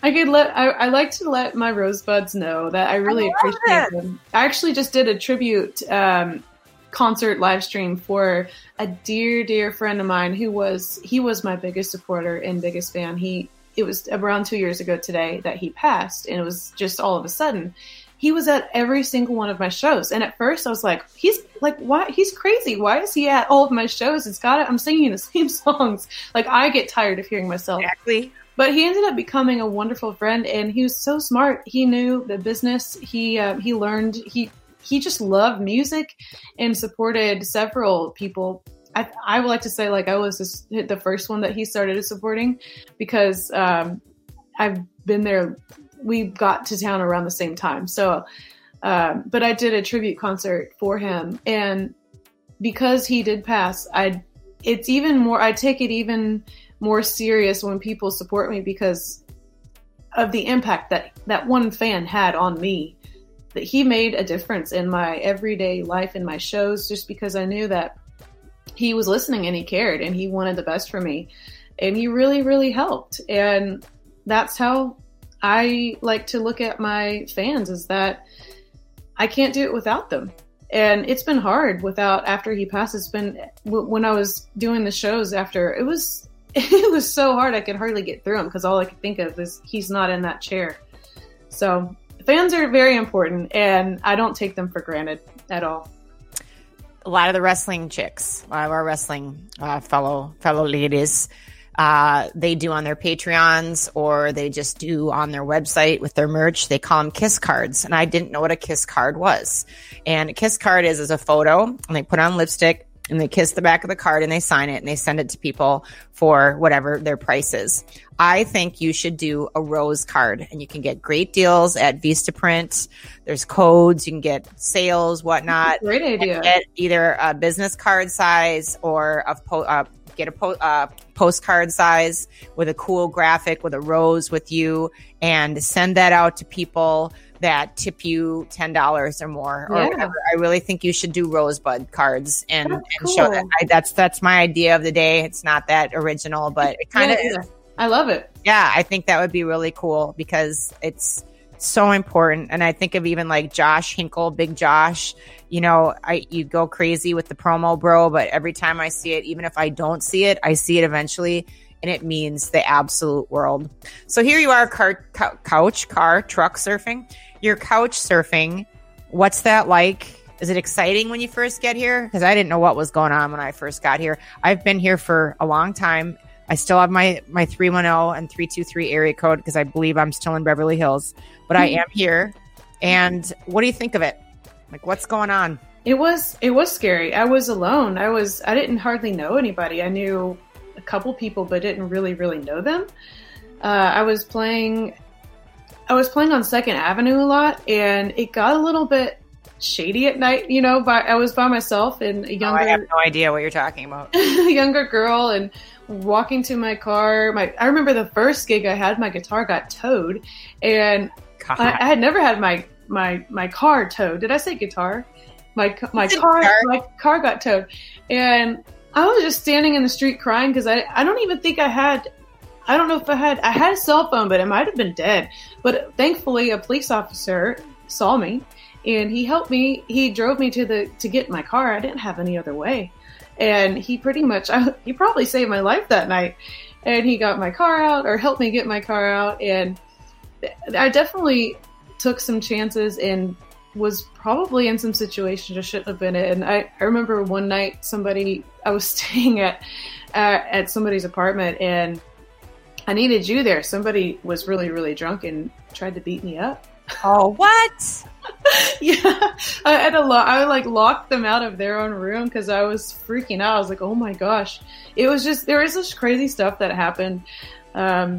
I like to let my rosebuds know that I really appreciate them. I actually just did a tribute concert live stream for a dear friend of mine he was my biggest supporter and biggest fan. It was around 2 years ago today that he passed, and it was just all of a sudden. He was at every single one of my shows, and at first I was like, why? He's crazy. Why is he at all of my shows? I'm singing the same songs. Like, I get tired of hearing myself. Exactly. But he ended up becoming a wonderful friend, and he was so smart. He knew the business. He learned. He just loved music and supported several people. I would like to say, like, I was the first one that he started supporting, because I've been there. We got to town around the same time. So, but I did a tribute concert for him, and because he did pass, I take it even more serious when people support me, because of the impact that one fan had on me, that he made a difference in my everyday life, in my shows, just because I knew that he was listening and he cared and he wanted the best for me, and he really, really helped. And that's how I like to look at my fans, is that I can't do it without them. And it's been hard after he passed. It's been, when I was doing the shows after, it was so hard. I could hardly get through them, because all I could think of is he's not in that chair. So fans are very important, and I don't take them for granted at all. A lot of the wrestling chicks, a lot of our wrestling fellow ladies, they do on their Patreons, or they just do on their website with their merch. They call them kiss cards. And I didn't know what a kiss card was. And a kiss card is a photo, and they put on lipstick, and they kiss the back of the card, and they sign it, and they send it to people for whatever their price is. I think you should do a rose card, and you can get great deals at Vistaprint. There's codes, you can get sales, whatnot. Great idea. Get either a business card size or get a postcard size with a cool graphic with a rose with you, and send that out to people that tip you $10 or more, or whatever. I really think you should do rosebud cards and show that. That's my idea of the day. It's not that original, but it kind of is. I love it. Yeah, I think that would be really cool, because it's so important. And I think of even like Josh Hinkle, Big Josh, you go crazy with the promo, bro, but every time I see it, even if I don't see it, I see it eventually, and it means the absolute world. So here you are, truck surfing. You're couch surfing. What's that like? Is it exciting when you first get here? Because I didn't know what was going on when I first got here. I've been here for a long time. I still have my 310 and 323 area code, because I believe I'm still in Beverly Hills, but I am here. And what do you think of it? Like, what's going on? It was scary. I was alone. I didn't hardly know anybody. I knew a couple people, but didn't really know them. I was playing on 2nd Avenue a lot, and it got a little bit shady at night, I was by myself, and I have no idea what you're talking about. A younger girl, and walking to my car. I remember the first gig I had, my guitar got towed, and I had never had my car towed. Did I say guitar? My car got towed, and I was just standing in the street crying, because I don't even think I had a cell phone, but it might have been dead. But thankfully, a police officer saw me, and he helped me. He drove me to get my car. I didn't have any other way. And he probably saved my life that night. And he got my car out, or helped me get my car out. And I definitely took some chances and was probably in some situations I shouldn't have been in. I remember one night I was staying at somebody's apartment, and I needed you there. Somebody was really, really drunk and tried to beat me up. Oh, what? Yeah, I locked them out of their own room, because I was freaking out. I was like, oh my gosh. There was this crazy stuff that happened. I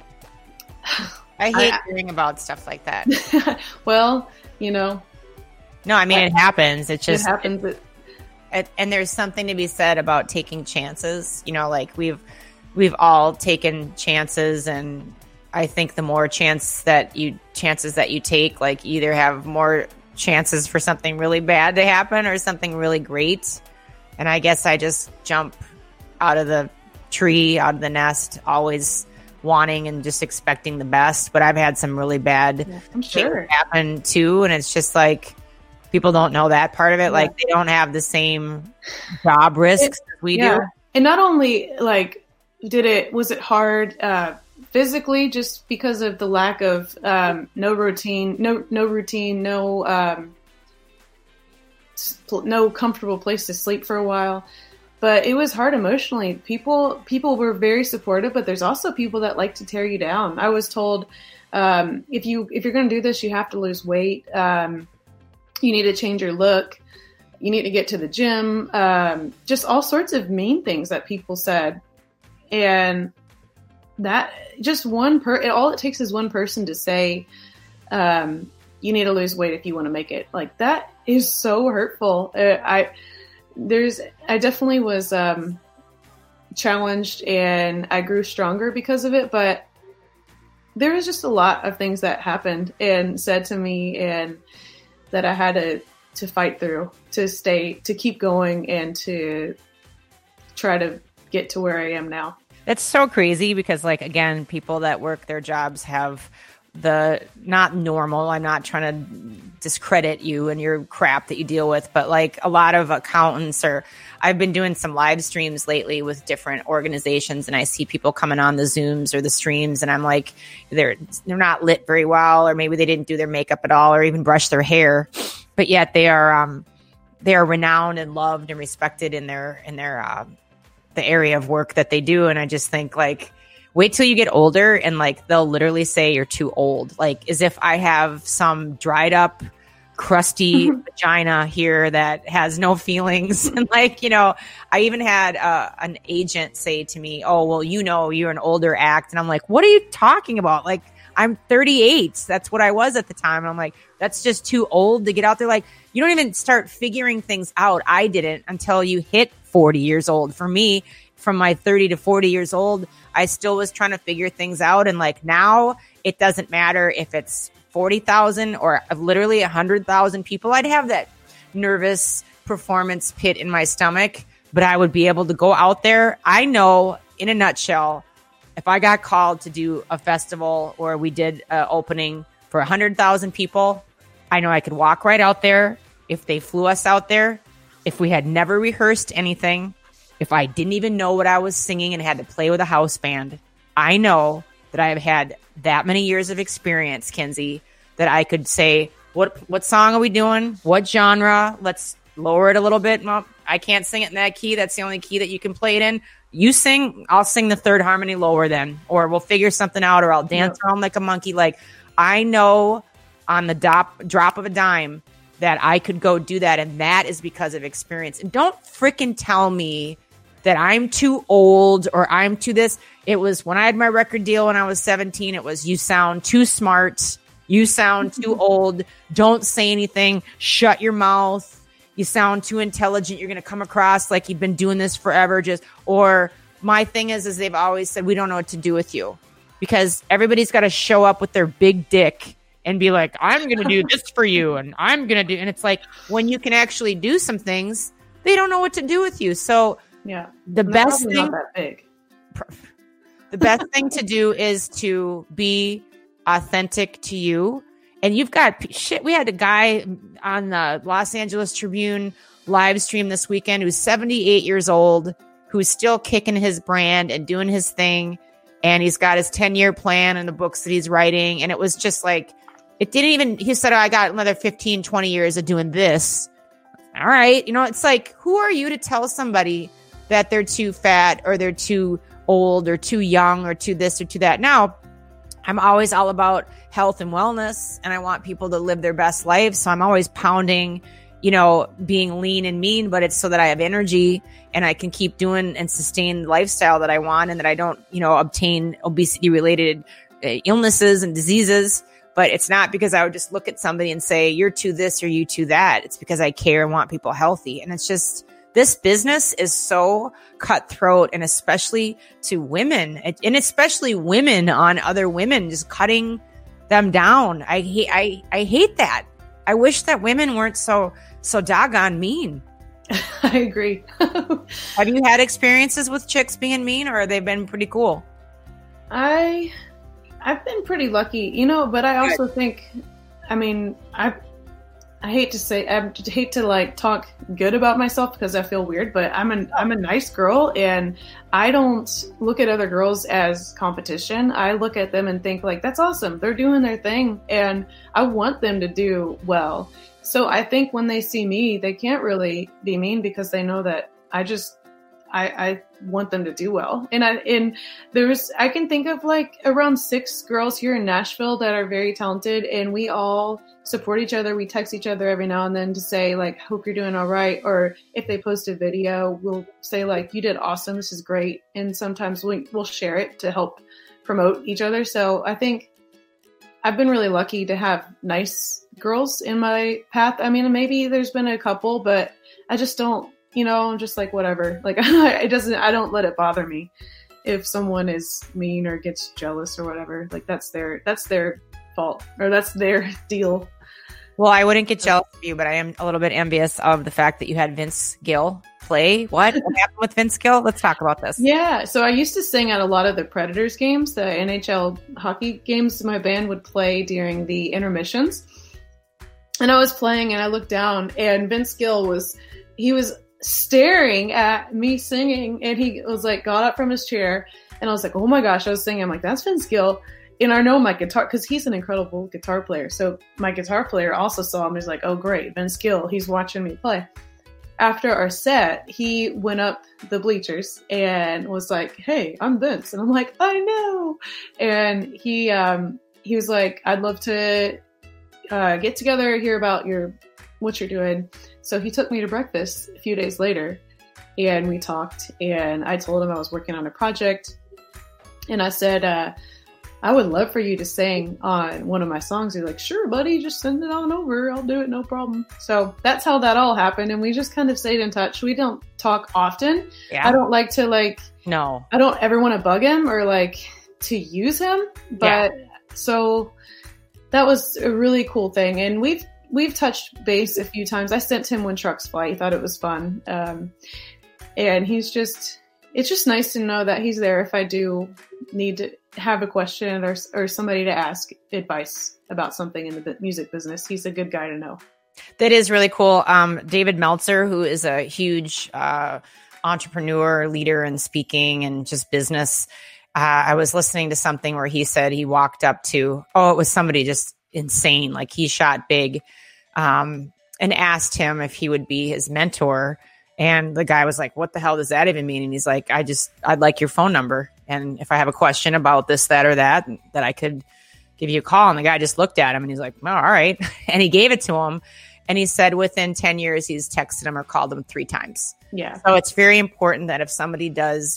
hate hearing about stuff like that. Well, No, I mean, it happens. It just happens. And there's something to be said about taking chances. Like we've all taken chances, and I think the more chances that you take, like, you either have more chances for something really bad to happen or something really great. And I guess I just jump out of the tree, out of the nest, always wanting and just expecting the best. But I've had some really bad things happen too. And it's just like, people don't know that part of it. Like they don't have the same job risks as we do. And not only like, was it hard, physically, just because of the lack of no routine, no comfortable place to sleep for a while. But it was hard emotionally. People were very supportive, but there's also people that like to tear you down. I was told if you're going to do this, you have to lose weight. You need to change your look. You need to get to the gym. Just all sorts of mean things that people said, and that just all it takes is one person to say, you need to lose weight if you want to make it. Like, that is so hurtful. I definitely was, challenged, and I grew stronger because of it, but there was just a lot of things that happened and said to me, and that I had to fight through to keep going and to try to get to where I am now. That's so crazy because, like, again, people that work their jobs have not normal. I'm not trying to discredit you and your crap that you deal with, but like a lot of accountants I've been doing some live streams lately with different organizations, and I see people coming on the Zooms or the streams, and I'm like, they're not lit very well, or maybe they didn't do their makeup at all or even brush their hair, but yet they are renowned and loved and respected in their the area of work that they do. And I just think, like, wait till you get older and like they'll literally say you're too old, like as if I have some dried up crusty vagina here that has no feelings. And like, I even had an agent say to me, oh, well, you're an older act. And I'm like, what are you talking about? Like, I'm 38. That's what I was at the time. And I'm like, that's just too old to get out there. Like, you don't even start figuring things out. I didn't until you hit 40 years old. For me, from my 30 to 40 years old, I still was trying to figure things out. And like now it doesn't matter if it's 40,000 or literally 100,000 people. I'd have that nervous performance pit in my stomach, but I would be able to go out there. I know, in a nutshell, if I got called to do a festival or we did an opening for 100,000 people, I know I could walk right out there. If they flew us out there, if we had never rehearsed anything, if I didn't even know what I was singing and had to play with a house band, I know that I have had that many years of experience, Kenzie, that I could say, what song are we doing? What genre? Let's lower it a little bit. Well, I can't sing it in that key. That's the only key that you can play it in. You sing, I'll sing the third harmony lower then, or we'll figure something out, or I'll dance around like a monkey. Like, I know on the drop of a dime that I could go do that, and that is because of experience. And don't freaking tell me that I'm too old or I'm too this. It was when I had my record deal when I was 17, it was, you sound too smart. You sound too old. Don't say anything. Shut your mouth. You sound too intelligent. You're going to come across like you've been doing this forever. Or my thing is they've always said, we don't know what to do with you, because everybody's got to show up with their big dick and be like, I'm going to do this for you. And I'm going to do, and it's like, when you can actually do some things, they don't know what to do with you. So yeah, the best thing, not that big. The best thing to do is to be authentic to you. And you've got shit. We had a guy on the Los Angeles Tribune live stream this weekend who's 78 years old, who's still kicking his brand and doing his thing. And he's got his 10-year plan and the books that he's writing. And it was just like, it didn't even, he said, oh, I got another 15, 20 years of doing this. All right. It's like, who are you to tell somebody that they're too fat or they're too old or too young or too this or too that? Now, I'm always all about health and wellness, and I want people to live their best life. So I'm always pounding, being lean and mean, but it's so that I have energy and I can keep doing and sustain the lifestyle that I want, and that I don't, obtain obesity related illnesses and diseases. But it's not because I would just look at somebody and say, you're too this or you too that. It's because I care and want people healthy. And it's just, this business is so cutthroat, and especially to women, and especially women on other women, just cutting them down. I hate that. I wish that women weren't so doggone mean. I agree. Have you had experiences with chicks being mean, or have they been pretty cool? I've been pretty lucky, but I also think, I hate to like talk good about myself because I feel weird, but I'm a nice girl, and I don't look at other girls as competition. I look at them and think like, that's awesome. They're doing their thing, and I want them to do well. So I think when they see me, they can't really be mean because they know that I want them to do well. And I can think of like around 6 girls here in Nashville that are very talented, and we all support each other. We text each other every now and then to say like, hope you're doing all right. Or if they post a video, we'll say like, you did awesome. This is great. And sometimes we'll share it to help promote each other. So I think I've been really lucky to have nice girls in my path. I mean, maybe there's been a couple, but I just don't, I'm just like, whatever. Like, I don't let it bother me if someone is mean or gets jealous or whatever. Like that's their fault, or that's their deal. Well, I wouldn't get jealous of you, but I am a little bit envious of the fact that you had Vince Gill play. What happened with Vince Gill? Let's talk about this. Yeah. So I used to sing at a lot of the Predators games, the NHL hockey games my band would play during the intermissions. And I was playing and I looked down, and Vince Gill was staring at me singing, and he was like, got up from his chair, and I was like, oh my gosh, I was singing. I'm like, that's Vince Gill. And I know my guitar, because he's an incredible guitar player. So my guitar player also saw him. He's like, oh great, Vince Gill. He's watching me play. After our set, he went up the bleachers and was like, hey, I'm Vince. And I'm like, I know. And he was like, I'd love to get together, hear about what you're doing. So he took me to breakfast a few days later, and we talked, and I told him I was working on a project, and I said, I would love for you to sing on one of my songs. He's like, sure, buddy, just send it on over. I'll do it. No problem. So that's how that all happened. And we just kind of stayed in touch. We don't talk often. Yeah. I don't like to no, I don't ever want to bug him or to use him. But so that was a really cool thing. And we've touched base a few times. I sent him When Trucks Fly. He thought it was fun. And it's just nice to know that he's there if I do need to have a question or somebody to ask advice about something in the music business. He's a good guy to know. That is really cool. David Meltzer, who is a huge entrepreneur, leader in speaking and just business. I was listening to something where he said he walked up to, it was somebody just insane. Like he shot big, and asked him if he would be his mentor. And the guy was like, what the hell does that even mean? And he's like, I'd like your phone number. And if I have a question about this, that, or that I could give you a call. And the guy just looked at him and he's like, well, all right. And he gave it to him. And he said within 10 years, he's texted him or called him 3 times. Yeah. So it's very important that if somebody does,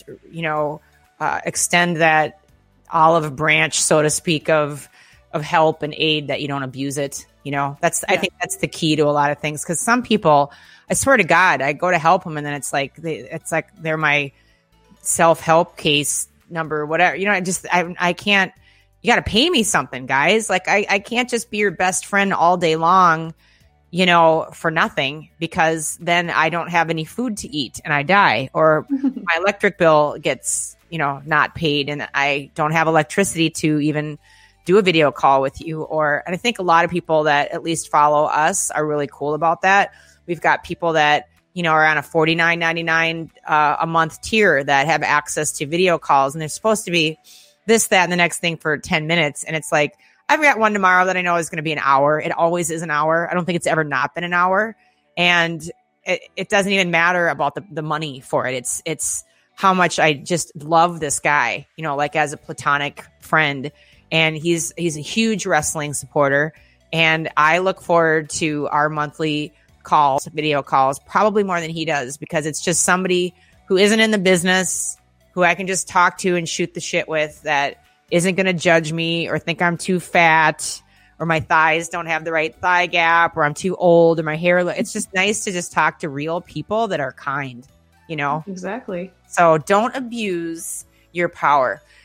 extend that olive branch, so to speak, of help and aid, that you don't abuse it. I think that's the key to a lot of things. Cause some people, I swear to God, I go to help them and then it's like they're my self-help case number, whatever. I can't, you got to pay me something, guys. Like I can't just be your best friend all day long, for nothing, because then I don't have any food to eat and I die, or my electric bill gets, not paid and I don't have electricity to even do a video call with you. And I think a lot of people that at least follow us are really cool about that. We've got people that, are on a $49.99 a month tier that have access to video calls, and they're supposed to be this, that, and the next thing for 10 minutes. And it's like, I've got one tomorrow that I know is going to be an hour. It always is an hour. I don't think it's ever not been an hour. And it doesn't even matter about the money for it. It's how much I just love this guy, as a platonic friend. And he's a huge wrestling supporter. And I look forward to our monthly video calls, probably more than he does, because it's just somebody who isn't in the business, who I can just talk to and shoot the shit with, that isn't going to judge me or think I'm too fat or my thighs don't have the right thigh gap or I'm too old or my hair. It's just nice to just talk to real people that are kind, Exactly. So don't abuse your power.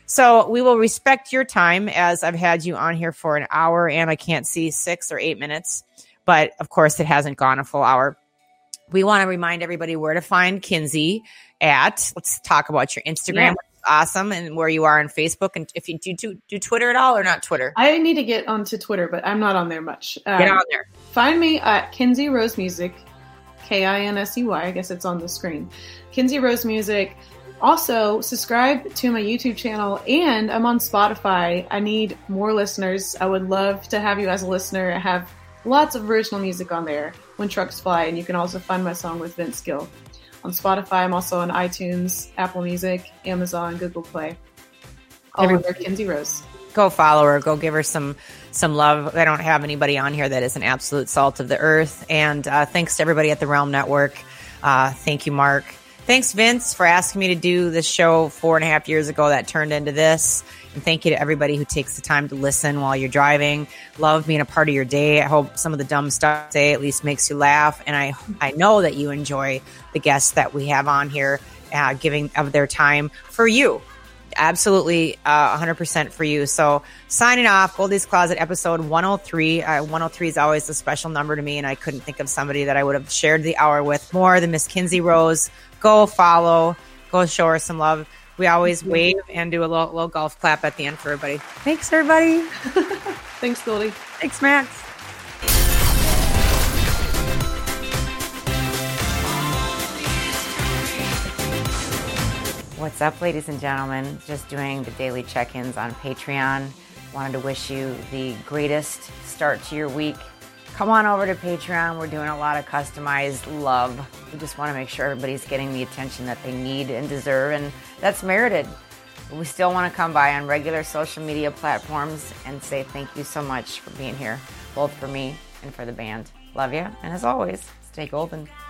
So we will respect your time, as I've had you on here for an hour and I can't see 6 or 8 minutes, but of course it hasn't gone a full hour. We want to remind everybody where to find Kinsey at. Let's talk about your Instagram, which is awesome, and where you are on Facebook. And if you do Twitter at all or not Twitter? I need to get onto Twitter, but I'm not on there much. Get on there. Find me at Kinsey Rose Music, Kinsey. I guess it's on the screen. Kinsey Rose Music. Also, subscribe to my YouTube channel, and I'm on Spotify. I need more listeners. I would love to have you as a listener. I have lots of original music on there, When Trucks Fly, and you can also find my song with Vince Gill. On Spotify, I'm also on iTunes, Apple Music, Amazon, Google Play. All under Kinsey Rose. Go follow her. Go give her some love. I don't have anybody on here that is an absolute salt of the earth. And thanks to everybody at the Realm Network. Thank you, Mark. Thanks, Vince, for asking me to do this show 4.5 years ago that turned into this. And thank you to everybody who takes the time to listen while you're driving. Love being a part of your day. I hope some of the dumb stuff I say at least makes you laugh. And I know that you enjoy the guests that we have on here giving of their time for you. Absolutely 100% for you. So signing off, Goldie's Closet episode 103. 103 is always a special number to me, and I couldn't think of somebody that I would have shared the hour with more than Miss Kinsey Rose. Go follow, go show her some love. We always wave and do a little golf clap at the end for everybody. Thanks, everybody. Thanks, Goldie. Thanks, Max. What's up, ladies and gentlemen? Just doing the daily check-ins on Patreon. Wanted to wish you the greatest start to your week. Come on over to Patreon. We're doing a lot of customized love. We just want to make sure everybody's getting the attention that they need and deserve, and that's merited. We still want to come by on regular social media platforms and say thank you so much for being here, both for me and for the band. Love you, and as always, stay golden.